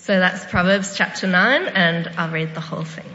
So that's Proverbs chapter 9, and I'll read the whole thing.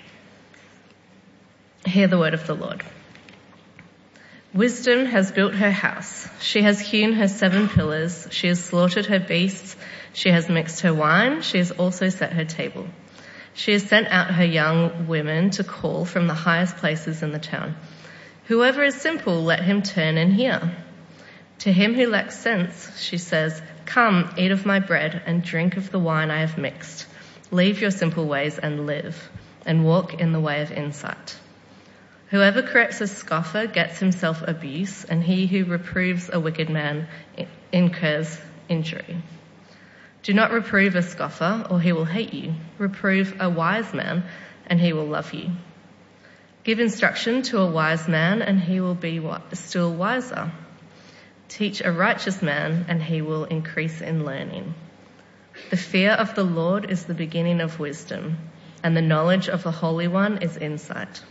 Hear the word of the Lord. Wisdom has built her house. She has hewn her 7 pillars. She has slaughtered her beasts. She has mixed her wine. She has also set her table. She has sent out her young women to call from the highest places in the town. Whoever is simple, let him turn and hear. To him who lacks sense, she says, "Come, eat of my bread and drink of the wine I have mixed. Leave your simple ways and live, and walk in the way of insight. Whoever corrects a scoffer gets himself abuse, and he who reproves a wicked man incurs injury. Do not reprove a scoffer, or he will hate you. Reprove a wise man, and he will love you. Give instruction to a wise man, and he will be still wiser. Teach a righteous man, and he will increase in learning. The fear of the Lord is the beginning of wisdom, and the knowledge of the Holy One is insight.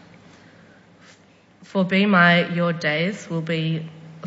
By me your days will be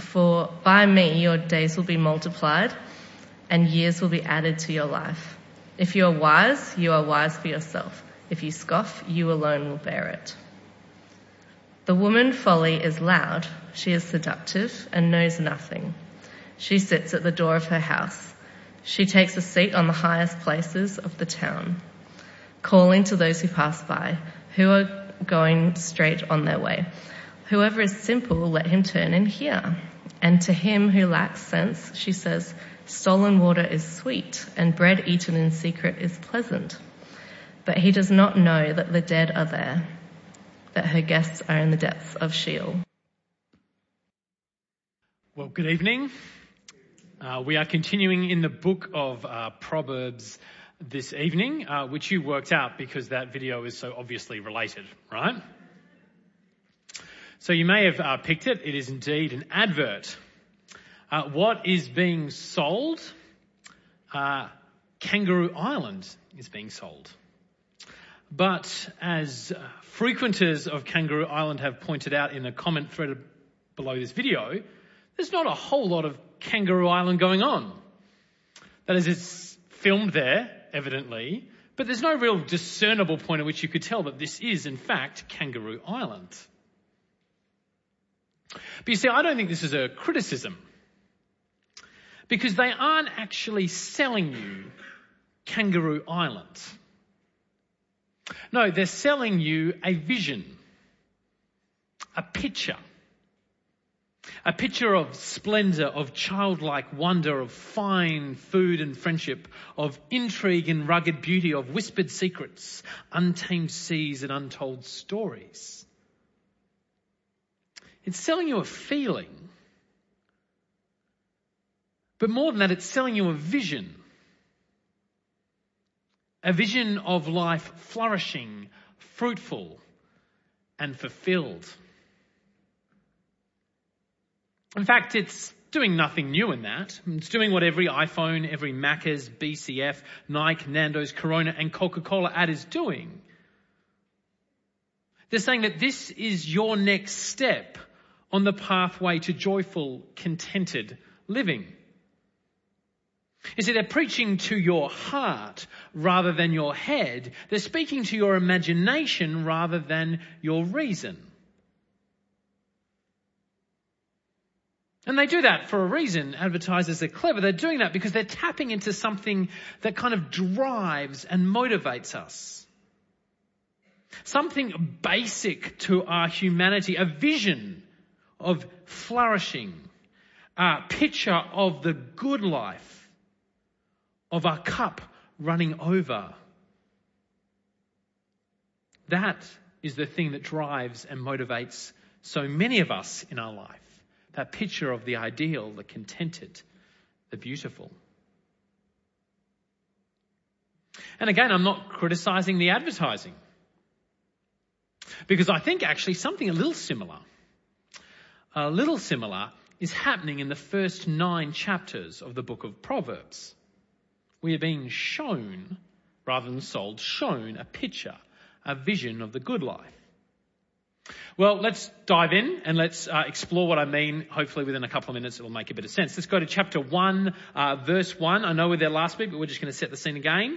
multiplied, and years will be added to your life. If you are wise for yourself. If you scoff, you alone will bear it. The woman folly is loud. She is seductive and knows nothing. She sits at the door of her house. She takes a seat on the highest places of the town, calling to those who pass by, who are going straight on their way. Whoever is simple, let him turn and hear. And to him who lacks sense, she says, stolen water is sweet, and bread eaten in secret is pleasant. But he does not know that the dead are there, that her guests are in the depths of Sheol. Well, good evening. We are continuing in the book of Proverbs this evening, which you worked out because that video is so obviously related, right? So you may have picked it. It is indeed an advert. What is being sold? Kangaroo Island is being sold. But as frequenters of Kangaroo Island have pointed out in a comment thread below this video, there's not a whole lot of Kangaroo Island going on. That is, it's filmed there, evidently, but there's no real discernible point at which you could tell that this is, in fact, Kangaroo Island. But you see, I don't think this is a criticism, because they aren't actually selling you Kangaroo Island. No, they're selling you a vision, a picture of splendour, of childlike wonder, of fine food and friendship, of intrigue and rugged beauty, of whispered secrets, untamed seas and untold stories. It's selling you a feeling. But more than that, it's selling you a vision. A vision of life flourishing, fruitful, and fulfilled. In fact, it's doing nothing new in that. It's doing what every iPhone, every Macca's, BCF, Nike, Nando's, Corona, and Coca-Cola ad is doing. They're saying that this is your next step on the pathway to joyful, contented living. You see, they're preaching to your heart rather than your head. They're speaking to your imagination rather than your reason. And they do that for a reason. Advertisers are clever. They're doing that because they're tapping into something that kind of drives and motivates us. Something basic to our humanity, a vision of flourishing, a picture of the good life, of our cup running over. That is the thing that drives and motivates so many of us in our life. That picture of the ideal, the contented, the beautiful. And again, I'm not criticizing the advertising, because I think actually something a little similar is happening in the first 9 chapters of the book of Proverbs. We are being shown, rather than sold, shown a picture, a vision of the good life. Well, let's dive in and let's explore what I mean. Hopefully within a couple of minutes it'll make a bit of sense. Let's go to chapter 1, verse 1. I know we're there last week, but we're just going to set the scene again.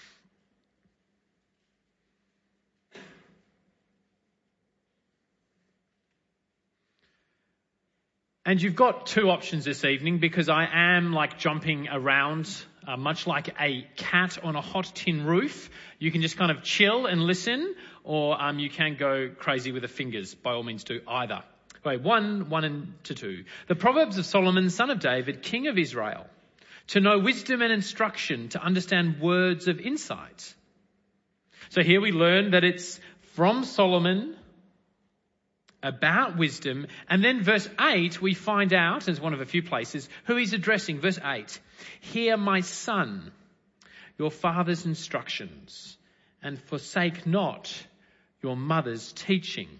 And you've got two options this evening, because I am like jumping around, much like a cat on a hot tin roof. You can just kind of chill and listen, or you can go crazy with the fingers. By all means do either. Okay, 1 and 2. The Proverbs of Solomon, son of David, king of Israel, to know wisdom and instruction, to understand words of insight. So here we learn that it's from Solomon, about wisdom. And then verse 8, we find out, as one of a few places, who he's addressing. Verse 8, hear my son, your father's instructions, and forsake not your mother's teaching.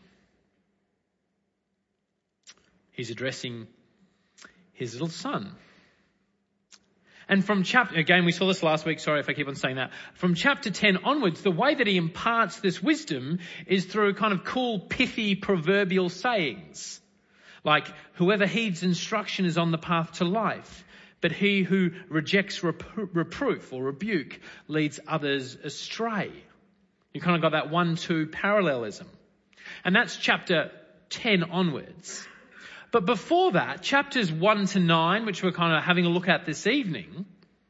He's addressing his little son. And from again, we saw this last week, sorry if I keep on saying that. From chapter 10 onwards, the way that he imparts this wisdom is through kind of cool, pithy, proverbial sayings. Like, whoever heeds instruction is on the path to life, but he who rejects reproof or rebuke leads others astray. You kind of got that 1-2 parallelism. And that's chapter 10 onwards. But before that, chapters 1 to 9, which we're kind of having a look at this evening,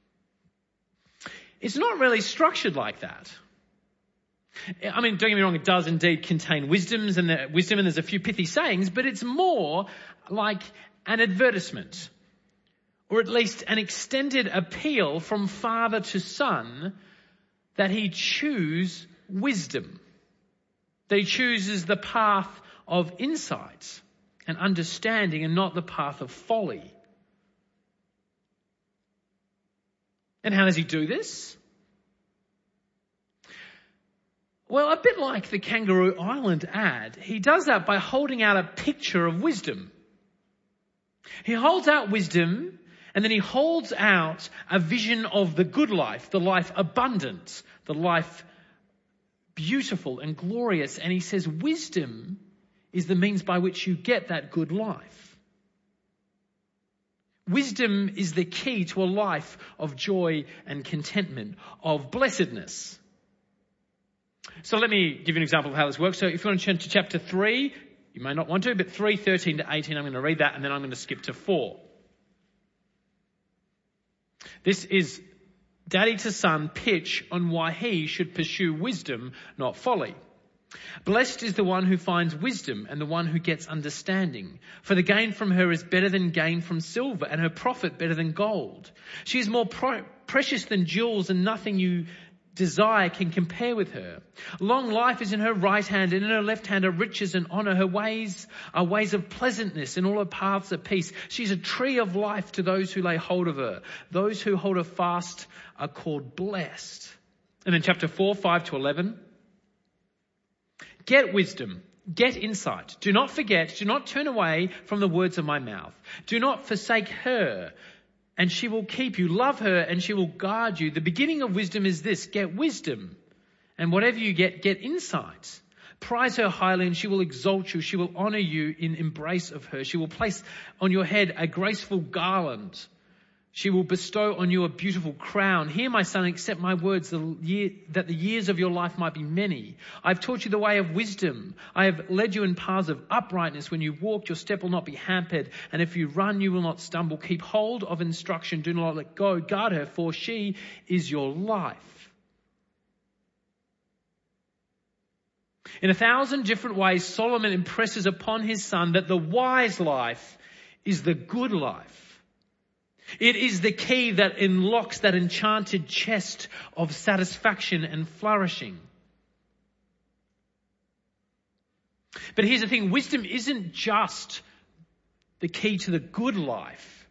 it's not really structured like that. I mean, don't get me wrong, it does indeed contain wisdom and there's a few pithy sayings, but it's more like an advertisement, or at least an extended appeal from father to son that he choose wisdom, that he chooses the path of insight and understanding, and not the path of folly. And how does he do this? Well, a bit like the Kangaroo Island ad, he does that by holding out a picture of wisdom. He holds out wisdom, and then he holds out a vision of the good life, the life abundant, the life beautiful and glorious. And he says wisdom is the means by which you get that good life. Wisdom is the key to a life of joy and contentment, of blessedness. So let me give you an example of how this works. So if you want to turn to chapter 3, you may not want to, but 3:13 to 18, I'm going to read that, and then I'm going to skip to 4. This is daddy to son pitch on why he should pursue wisdom, not folly. Blessed is the one who finds wisdom and the one who gets understanding. For the gain from her is better than gain from silver, and her profit better than gold. She is more precious than jewels, and nothing you desire can compare with her. Long life is in her right hand, and in her left hand are riches and honor. Her ways are ways of pleasantness, and all her paths are peace. She is a tree of life to those who lay hold of her. Those who hold her fast are called blessed. And then chapter 4, 5 to 11. Get wisdom, get insight. Do not forget, do not turn away from the words of my mouth. Do not forsake her, and she will keep you. Love her, and she will guard you. The beginning of wisdom is this: get wisdom. And whatever you get insight. Prize her highly, and she will exalt you. She will honor you in embrace of her. She will place on your head a graceful garland. She will bestow on you a beautiful crown. Hear, my son, accept my words, that the years of your life might be many. I have taught you the way of wisdom. I have led you in paths of uprightness. When you walk, your step will not be hampered. And if you run, you will not stumble. Keep hold of instruction. Do not let go. Guard her, for she is your life. In 1,000 different ways, Solomon impresses upon his son that the wise life is the good life. It is the key that unlocks that enchanted chest of satisfaction and flourishing. But here's the thing, wisdom isn't just the key to the good life.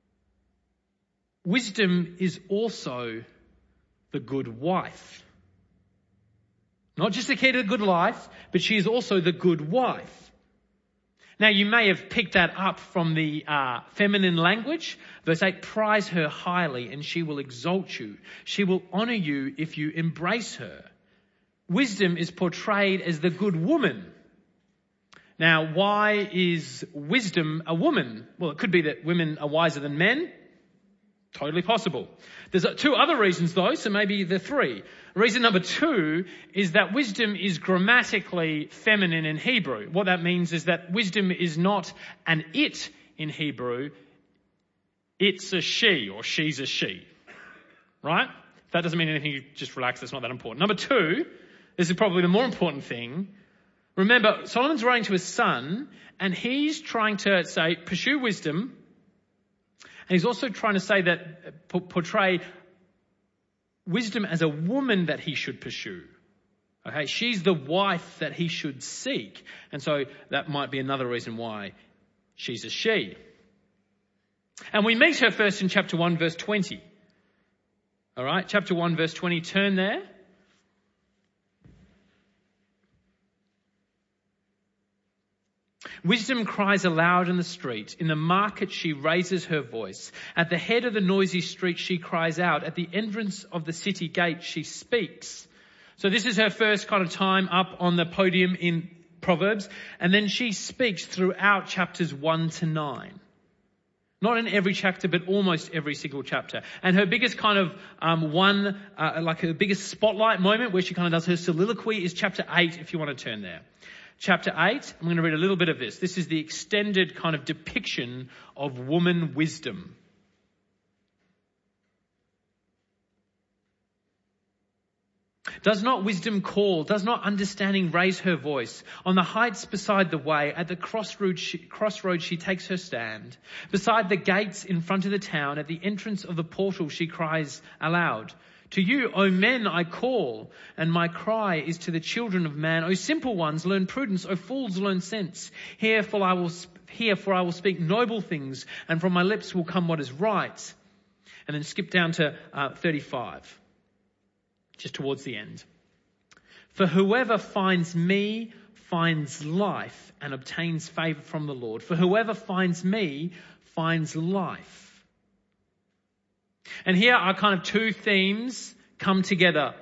Wisdom is also the good wife. Not just the key to the good life, but she is also the good wife. Now, you may have picked that up from the feminine language. Verse 8, prize her highly, and she will exalt you. She will honor you if you embrace her. Wisdom is portrayed as the good woman. Now, why is wisdom a woman? Well, it could be that women are wiser than men. Totally possible. There's two other reasons though, so maybe the three. Reason number 2 is that wisdom is grammatically feminine in Hebrew. What that means is that wisdom is not an it in Hebrew. It's a she, or she's a she. Right? If that doesn't mean anything, you just relax, that's not that important. Number 2, this is probably the more important thing. Remember, Solomon's writing to his son, and he's trying to say, pursue wisdom. And he's also trying to say that, portray wisdom as a woman that he should pursue. Okay, she's the wife that he should seek. And so that might be another reason why she's a she. And we meet her first in chapter 1, verse 20. All right, chapter 1, verse 20, turn there. Wisdom cries aloud in the street. In the market she raises her voice. At the head of the noisy street she cries out. At the entrance of the city gate she speaks. So this is her first kind of time up on the podium in Proverbs. And then she speaks throughout chapters 1 to 9. Not in every chapter, but almost every single chapter. And her biggest kind of her biggest spotlight moment where she kind of does her soliloquy is chapter 8, if you want to turn there. Chapter 8, I'm going to read a little bit of this. This is the extended kind of depiction of woman wisdom. Does not wisdom call? Does not understanding raise her voice? On the heights beside the way, at the crossroads she takes her stand. Beside the gates in front of the town, at the entrance of the portal she cries aloud. To you, O men, I call, and my cry is to the children of man. O simple ones, learn prudence. O fools, learn sense. Hear, for I will speak noble things, and from my lips will come what is right. And then skip down to 35, just towards the end. For whoever finds me finds life and obtains favor from the Lord. For whoever finds me finds life. And here are kind of two themes come together.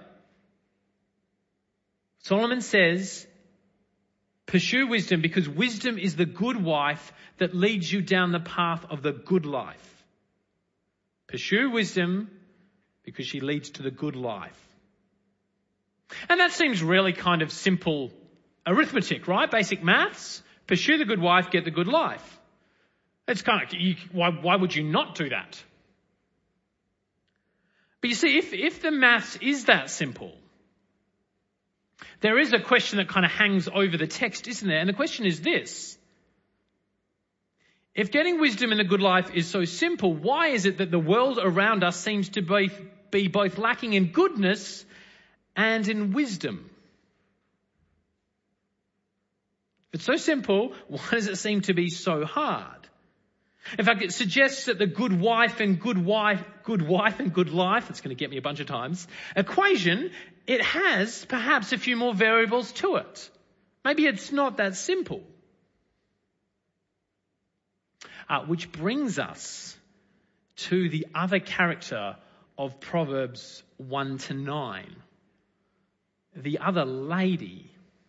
Solomon says, pursue wisdom because wisdom is the good wife that leads you down the path of the good life. Pursue wisdom because she leads to the good life. And that seems really kind of simple arithmetic, right? Basic maths. Pursue the good wife, get the good life. It's kind of, why would you not do that? But you see, if the maths is that simple, there is a question that kind of hangs over the text, isn't there? And the question is this. If getting wisdom in the good life is so simple, why is it that the world around us seems to be both lacking in goodness and in wisdom? If it's so simple, why does it seem to be so hard? In fact, it suggests that the good wife and good life, it's going to get me a bunch of times, equation, it has perhaps a few more variables to it. Maybe it's not that simple. Which brings us to the other character of Proverbs 1 to 9. The other lady.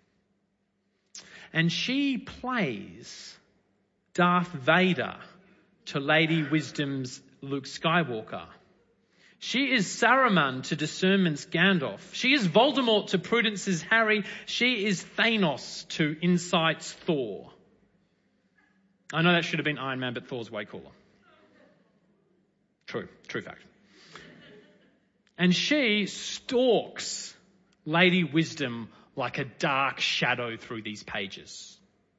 And she plays Darth Vader to Lady Wisdom's Luke Skywalker. She is Saruman to discernment's Gandalf. She is Voldemort to prudence's Harry. She is Thanos to insight's Thor. I know that should have been Iron Man, but Thor's way cooler. True fact. And she stalks Lady Wisdom like a dark shadow through these pages.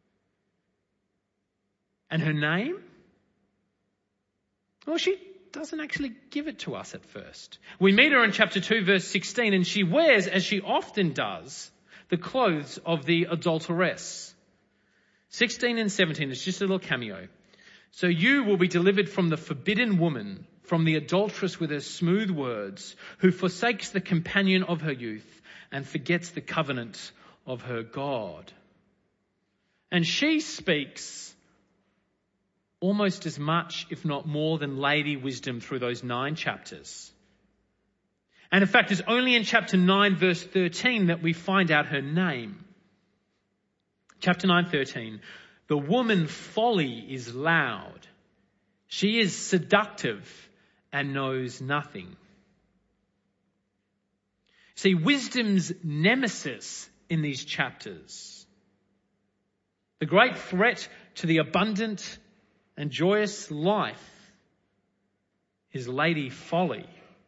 And her name? Well, she doesn't actually give it to us at first. We meet her in chapter 2, verse 16, and she wears, as she often does, the clothes of the adulteress. 16 and 17, it's just a little cameo. So you will be delivered from the forbidden woman, from the adulteress with her smooth words, who forsakes the companion of her youth and forgets the covenant of her God. And she speaks almost as much, if not more, than Lady Wisdom through those 9 chapters. And in fact, it's only in chapter 9, verse 13 that we find out her name. Chapter 9:13. The woman folly is loud. She is seductive and knows nothing. See, wisdom's nemesis in these chapters, the great threat to the abundant and joyous life, is Lady Folly.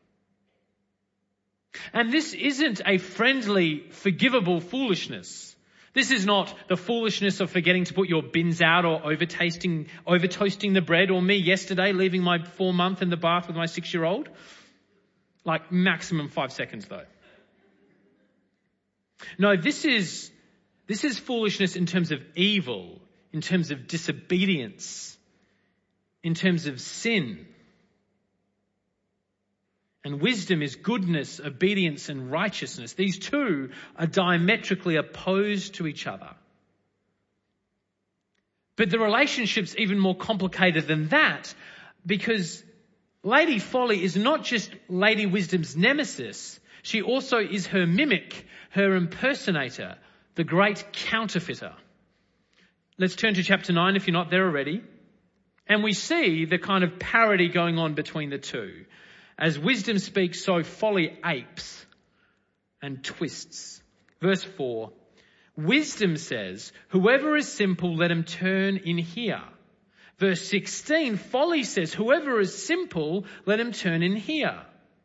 And this isn't a friendly, forgivable foolishness. This is not the foolishness of forgetting to put your bins out or over toasting the bread, or me yesterday leaving my 4-month in the bath with my 6-year-old. Like maximum 5 seconds though. No, this is foolishness in terms of evil, in terms of disobedience, in terms of sin. And wisdom is goodness, obedience, and righteousness. These two are diametrically opposed to each other. But the relationship's even more complicated than that, because Lady Folly is not just Lady Wisdom's nemesis. She also is her mimic, her impersonator, the great counterfeiter. Let's turn to chapter 9 if you're not there already. And we see the kind of parody going on between the two. As wisdom speaks, so folly apes and twists. Verse 4, wisdom says, whoever is simple, let him turn in here. Verse 16, folly says, whoever is simple, let him turn in here.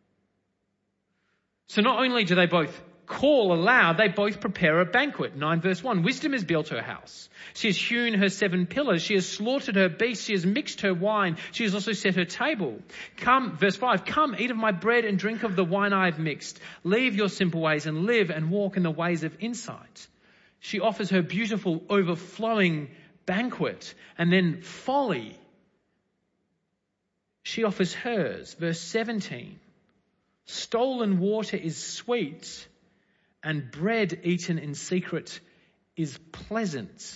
So not only do they both call aloud, they both prepare a banquet. 9 verse 1, wisdom has built her house. She has hewn her 7 pillars. She has slaughtered her beasts. She has mixed her wine. She has also set her table. Come, verse 5, come, eat of my bread and drink of the wine I have mixed. Leave your simple ways and live and walk in the ways of insight. She offers her beautiful, overflowing banquet. And then folly, she offers hers. Verse 17, stolen water is sweet, and bread eaten in secret is pleasant.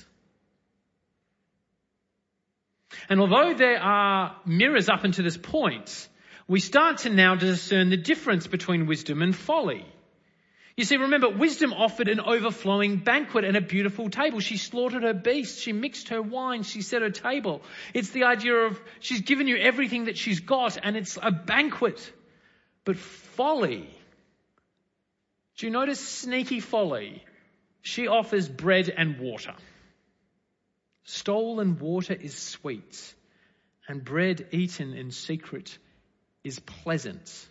And although there are mirrors up until this point, we start to now discern the difference between wisdom and folly. You see, remember, wisdom offered an overflowing banquet and a beautiful table. She slaughtered her beasts. She mixed her wine. She set her table. It's the idea of she's given you everything that she's got, and it's a banquet. But folly, do you notice sneaky folly? She offers bread and water. Stolen water is sweet, and bread eaten in secret is pleasant.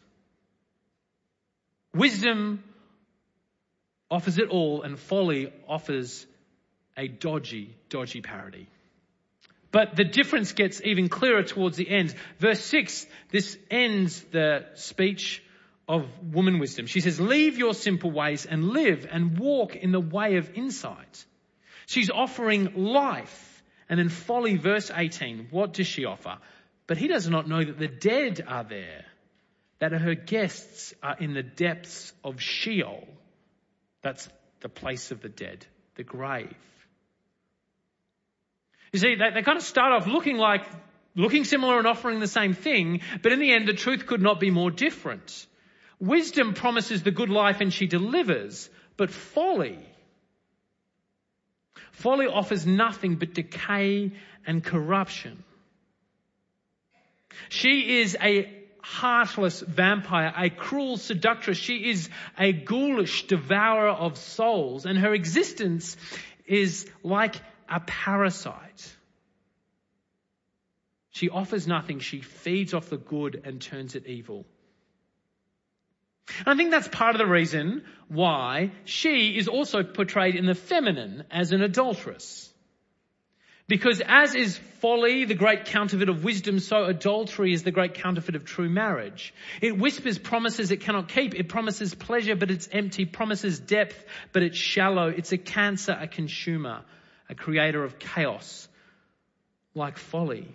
Wisdom offers it all, and folly offers a dodgy parody. But the difference gets even clearer towards the end. Verse 6, this ends the speech of woman wisdom. She says, leave your simple ways and live and walk in the way of insight. She's offering life. And then folly, verse 18, what does she offer? But he does not know that the dead are there, that her guests are in the depths of Sheol. That's the place of the dead, the grave. You see, they kind of start off looking similar and offering the same thing, but in the end, the truth could not be more different. Wisdom promises the good life and she delivers, but folly offers nothing but decay and corruption. She is a heartless vampire, a cruel seductress. She is a ghoulish devourer of souls, and her existence is like a parasite. She offers nothing. She feeds off the good and turns it evil. And I think that's part of the reason why she is also portrayed in the feminine as an adulteress. Because as is folly, the great counterfeit of wisdom, so adultery is the great counterfeit of true marriage. It whispers promises it cannot keep. It promises pleasure, but it's empty. Promises depth, but it's shallow. It's a cancer, a consumer, a creator of chaos, like folly.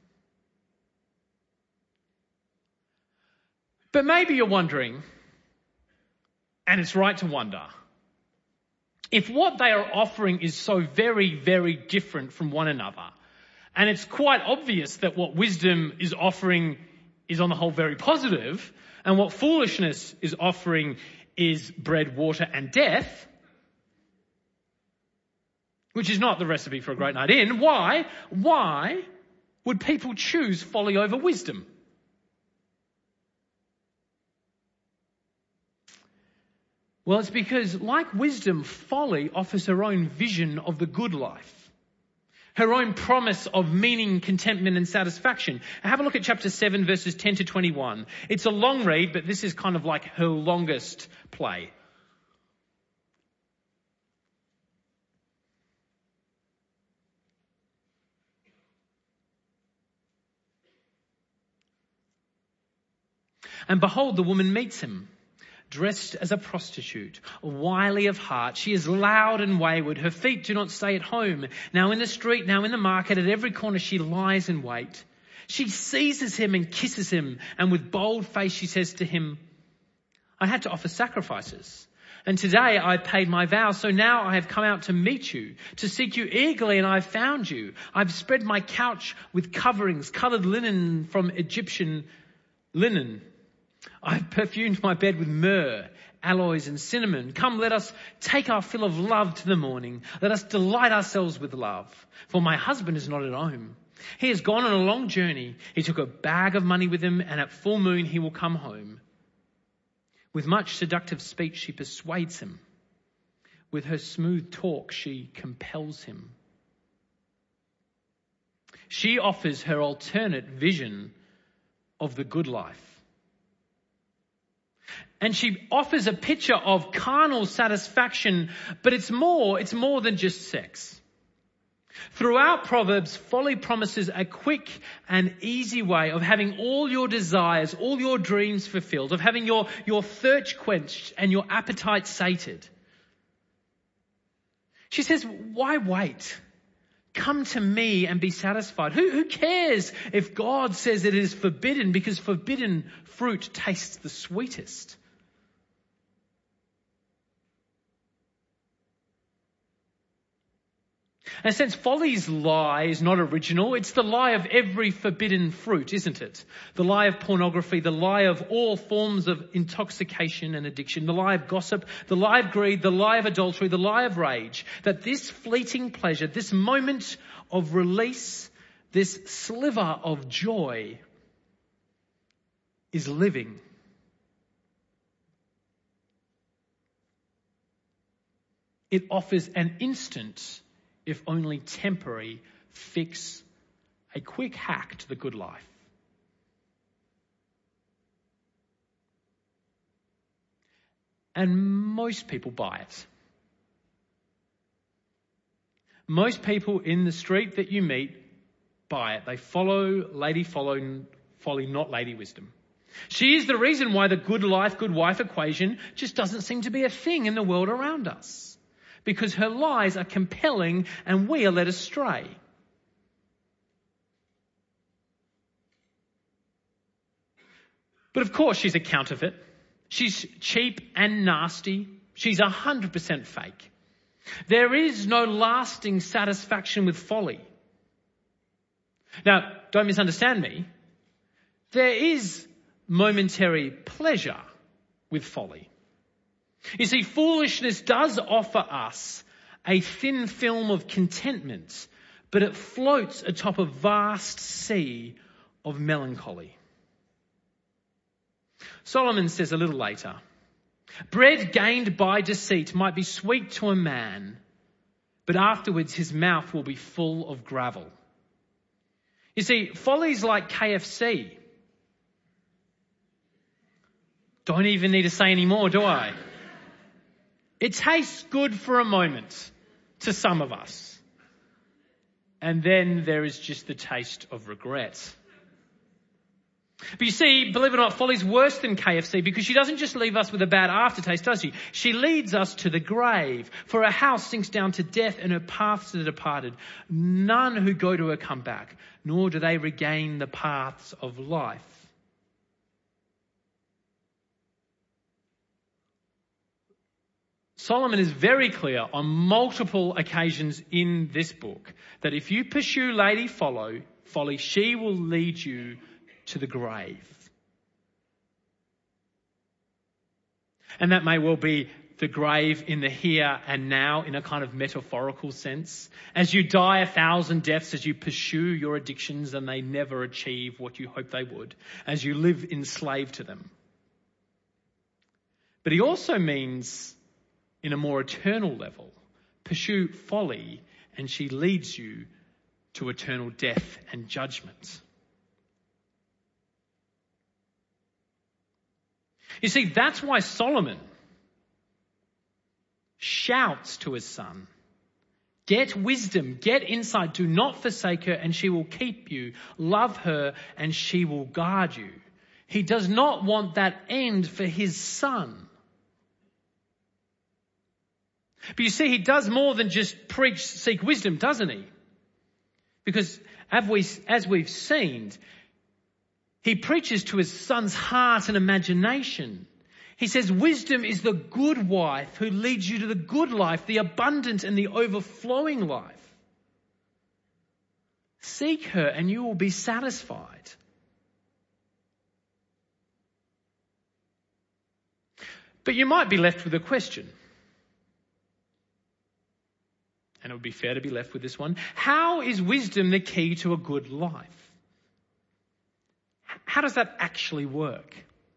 But maybe you're wondering, and it's right to wonder, if what they are offering is so very, very different from one another, and it's quite obvious that what wisdom is offering is on the whole very positive, and what foolishness is offering is bread, water, and death, which is not the recipe for a great night in. Why? Why would people choose folly over wisdom? Well, it's because, like wisdom, folly offers her own vision of the good life, her own promise of meaning, contentment and satisfaction. Have a look at chapter 7, verses 10 to 21. It's a long read, but this is kind of like her longest play. And behold, the woman meets him, dressed as a prostitute, wily of heart. She is loud and wayward. Her feet do not stay at home. Now in the street, now in the market, at every corner she lies in wait. She seizes him and kisses him, and with bold face she says to him, I had to offer sacrifices, and today I paid my vows, so now I have come out to meet you, to seek you eagerly, and I have found you. I've spread my couch with coverings, coloured linen from Egyptian linen. I've perfumed my bed with myrrh, aloes and cinnamon. Come, let us take our fill of love to the morning. Let us delight ourselves with love. For my husband is not at home. He has gone on a long journey. He took a bag of money with him, and at full moon he will come home. With much seductive speech she persuades him. With her smooth talk she compels him. She offers her alternate vision of the good life. And she offers a picture of carnal satisfaction, but it's more than just sex. Throughout Proverbs, folly promises a quick and easy way of having all your desires, all your dreams fulfilled, of having your thirst quenched and your appetite sated. She says, why wait? Come to me and be satisfied. Who cares if God says it is forbidden, because forbidden fruit tastes the sweetest? And since folly's lie is not original, it's the lie of every forbidden fruit, isn't it? The lie of pornography, the lie of all forms of intoxication and addiction, the lie of gossip, the lie of greed, the lie of adultery, the lie of rage, that this fleeting pleasure, this moment of release, this sliver of joy is living. It offers an instant, if only temporary, fix, a quick hack to the good life. And most people buy it. Most people in the street that you meet buy it. They follow folly, not lady wisdom. She is the reason why the good life, good wife equation just doesn't seem to be a thing in the world around us. Because her lies are compelling and we are led astray. But of course she's a counterfeit. She's cheap and nasty. She's 100% fake. There is no lasting satisfaction with folly. Now, don't misunderstand me. There is momentary pleasure with folly. You see, foolishness does offer us a thin film of contentment, but it floats atop a vast sea of melancholy. Solomon says a little later, bread gained by deceit might be sweet to a man, but afterwards his mouth will be full of gravel. You see, folly's like KFC. Don't even need to say any more, do I? It tastes good for a moment to some of us. And then there is just the taste of regret. But you see, believe it or not, folly's worse than KFC because she doesn't just leave us with a bad aftertaste, does she? She leads us to the grave. For her house sinks down to death and her paths to the departed. None who go to her come back, nor do they regain the paths of life. Solomon is very clear on multiple occasions in this book that if you pursue lady folly, she will lead you to the grave. And that may well be the grave in the here and now in a kind of metaphorical sense. As you die 1,000 deaths, as you pursue your addictions and they never achieve what you hope they would, as you live enslaved to them. But he also means, in a more eternal level, pursue folly and she leads you to eternal death and judgment. You see, that's why Solomon shouts to his son, get wisdom, get insight, do not forsake her and she will keep you. Love her and she will guard you. He does not want that end for his son. But you see, he does more than just preach, seek wisdom, doesn't he? Because as we've seen, he preaches to his son's heart and imagination. He says, wisdom is the good wife who leads you to the good life, the abundant and the overflowing life. Seek her and you will be satisfied. But you might be left with a question. And it would be fair to be left with this one. How is wisdom the key to a good life? How does that actually work?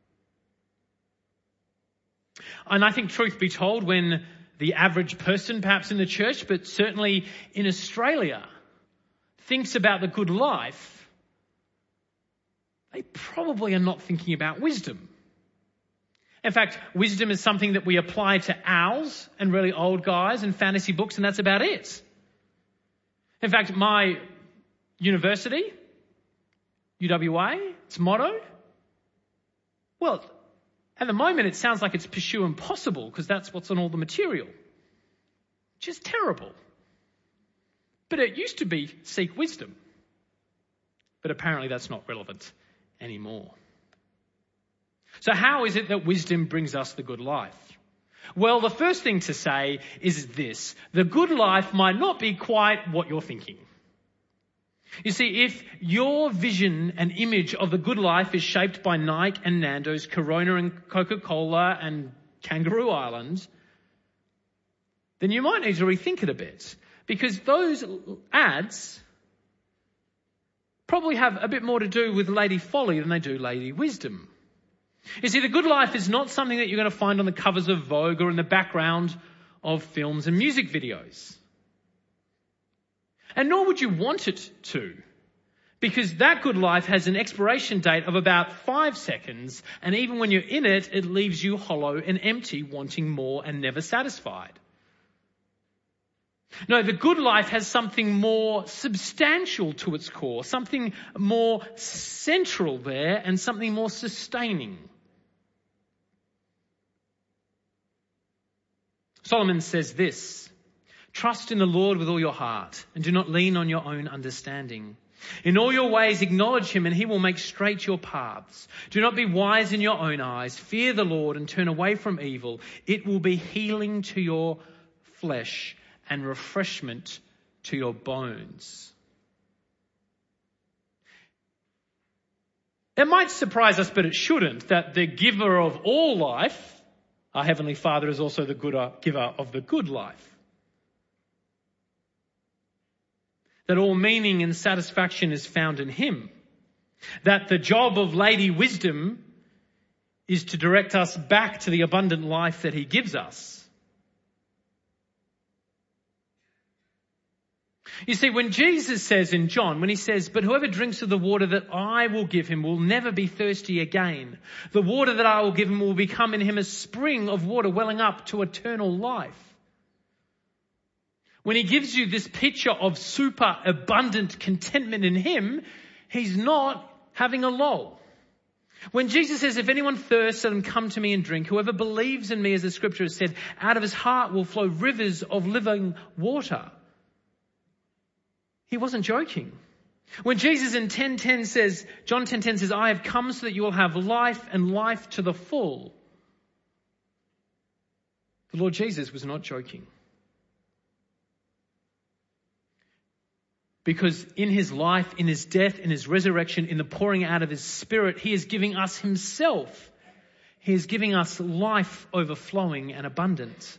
And I think, truth be told, when the average person, perhaps in the church, but certainly in Australia, thinks about the good life, they probably are not thinking about wisdom. In fact, wisdom is something that we apply to owls and really old guys and fantasy books, and that's about it. In fact, my university, UWA, its motto, well, at the moment it sounds like it's pursue impossible because that's what's on all the material, which is terrible. But it used to be seek wisdom. But apparently that's not relevant anymore. So how is it that wisdom brings us the good life? Well, the first thing to say is this. The good life might not be quite what you're thinking. You see, if your vision and image of the good life is shaped by Nike and Nando's, Corona and Coca-Cola and Kangaroo Island, then you might need to rethink it a bit. Because those ads probably have a bit more to do with Lady Folly than they do Lady Wisdom. You see, the good life is not something that you're going to find on the covers of Vogue or in the background of films and music videos. And nor would you want it to, because that good life has an expiration date of about 5 seconds, and even when you're in it, it leaves you hollow and empty, wanting more and never satisfied. No, the good life has something more substantial to its core, something more central there, and something more sustaining. Solomon says this, trust in the Lord with all your heart and do not lean on your own understanding. In all your ways acknowledge him and he will make straight your paths. Do not be wise in your own eyes. Fear the Lord and turn away from evil. It will be healing to your flesh and refreshment to your bones. It might surprise us, but it shouldn't, that the giver of all life, our Heavenly Father, is also the giver of the good life. That all meaning and satisfaction is found in him. That the job of Lady Wisdom is to direct us back to the abundant life that he gives us. You see, when Jesus says in John, when he says, but whoever drinks of the water that I will give him will never be thirsty again. The water that I will give him will become in him a spring of water welling up to eternal life. When he gives you this picture of super abundant contentment in him, he's not having a lull. When Jesus says, if anyone thirsts, let him come to me and drink. Whoever believes in me, as the scripture has said, out of his heart will flow rivers of living water. He wasn't joking. When Jesus in John 10:10 says, I have come so that you will have life and life to the full. The Lord Jesus was not joking. Because in his life, in his death, in his resurrection, in the pouring out of his Spirit, he is giving us himself. He is giving us life overflowing and abundant.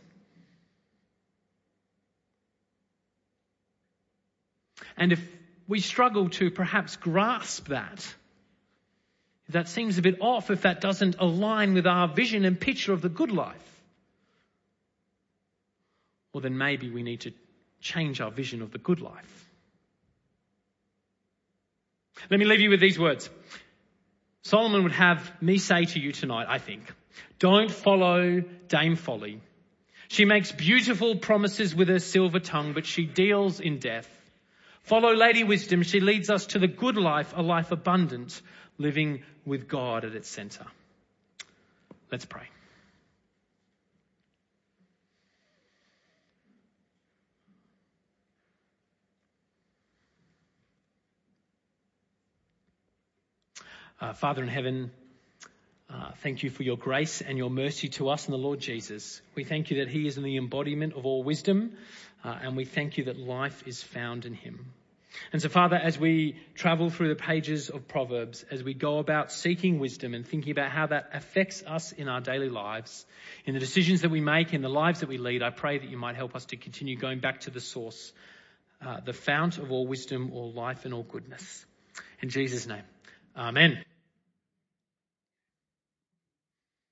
And if we struggle to perhaps grasp that, if that seems a bit off, if that doesn't align with our vision and picture of the good life, well, then maybe we need to change our vision of the good life. Let me leave you with these words. Solomon would have me say to you tonight, I think, don't follow Dame Folly. She makes beautiful promises with her silver tongue, but she deals in death. Follow Lady Wisdom. She leads us to the good life, a life abundant, living with God at its centre. Let's pray. Father in heaven, thank you for your grace and your mercy to us in the Lord Jesus. We thank you that he is in the embodiment of all wisdom, and we thank you that life is found in him. And so, Father, as we travel through the pages of Proverbs, as we go about seeking wisdom and thinking about how that affects us in our daily lives, in the decisions that we make, in the lives that we lead, I pray that you might help us to continue going back to the source, the fount of all wisdom, all life and all goodness. In Jesus' name, amen.